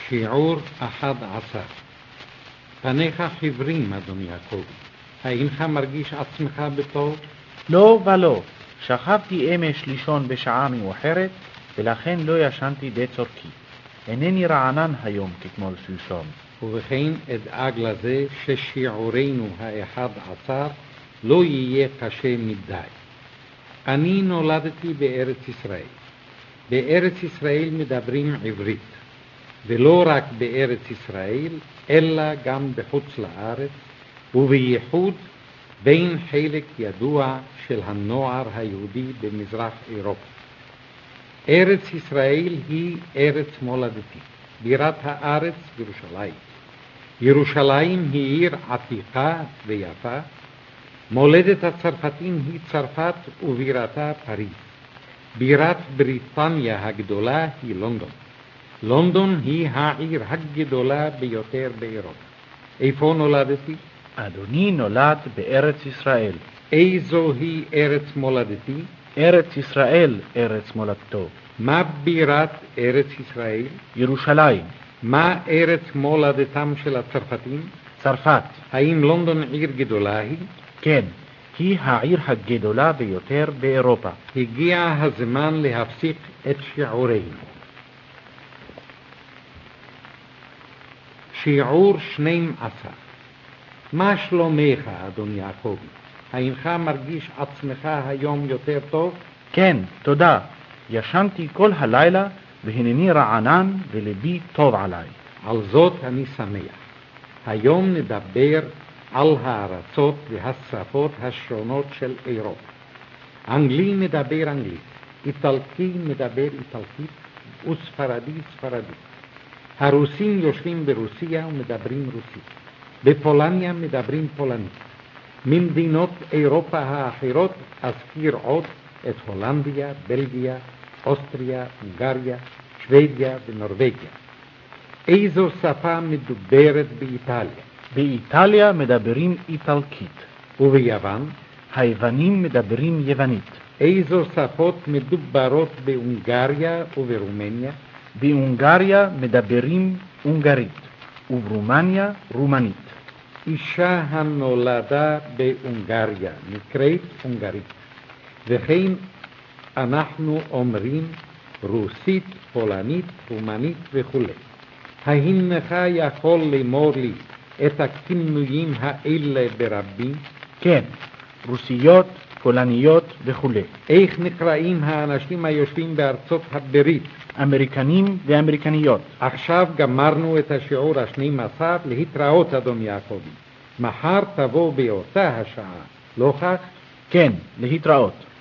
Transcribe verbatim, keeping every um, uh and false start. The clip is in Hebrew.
שיעור אחד עשר. פניך חיוורים, אדון יעקב. האינך מרגיש עצמך בטוב? לא ולא. שכבתי אמש לישון בשעה מאוחרת, ולכן לא ישנתי די צורכי. אינני רענן היום כתמול שלשום. ובכן אדאג לזה ששיעורנו האחד עשר לא יהיה קשה מדי. אני נולדתי בארץ ישראל. בארץ ישראל מדברים עברית, ולא רק בארץ ישראל, אלא גם בחוץ לארץ, ובייחוד בין חלק ידוע של הנוער היהודי במזרח אירופה. ארץ ישראל היא ארץ מולדתי, בירת הארץ ירושלים. ירושלים היא עיר עתיקה ויפה, מולדת הצרפתים היא צרפת ובירתה פריז. בירת בריטניה הגדולה היא לונדון. לונדון היא העיר הגדולה ביותר באירופה. איפה נולדתי? אדוני נולד בארץ ישראל. איזו היא ארץ מולדתי? ארץ ישראל, ארץ מולדתו. מה בירת ארץ ישראל? ירושלים. מה ארץ מולדתם של הצרפתים? צרפת. האם לונדון עיר גדולה היא? כן, היא העיר הגדולה ביותר באירופה. הגיע הזמן להפסיק את שיעורנו. שיעור שנים עשר. מה שלומך, אדון יעקב? האינך מרגיש עצמך היום יותר טוב? כן, תודה. ישנתי כל הלילה, והנני רענן ולבי טוב עליי. על זאת אני שמח. היום נדבר על הארצות והשפות השונות של אירופה. אנגלי מדבר אנגלית, איטלקי מדבר איטלקית, וספרדי ספרדית. הרוסים יושבים ברוסיה ומדברים רוסית. בפולניה מדברים פולנית. ממדינות אירופה האחרות אזכיר עוד את הולנדיה, בלגיה, אוסטריה, הונגריה, שוודיה ונורווגיה. איזו שפה מדוברת באיטליה? באיטליה מדברים איטלקית. וביוון? היוונים מדברים יוונית. איזו שפות מדוברות בהונגריה וברומניה? בהונגריה מדברים הונגרית, וברומניה רומנית. אישה הנולדה בהונגריה נקראת הונגרית, וכן אנחנו אומרים רוסית, פולנית, רומנית וכו'. האינך יכול לאמור לי את הכינויים האלה ברבים? כן, רוסיות, פולניות וכו'. איך נקראים האנשים היושבים בארצות הברית? אמריקנים ואמריקניות. עכשיו גמרנו את השיעור השנים עשר. להתראות, אדון יעקבי. מחר תבוא באותה השעה, לא כך? כן, להתראות.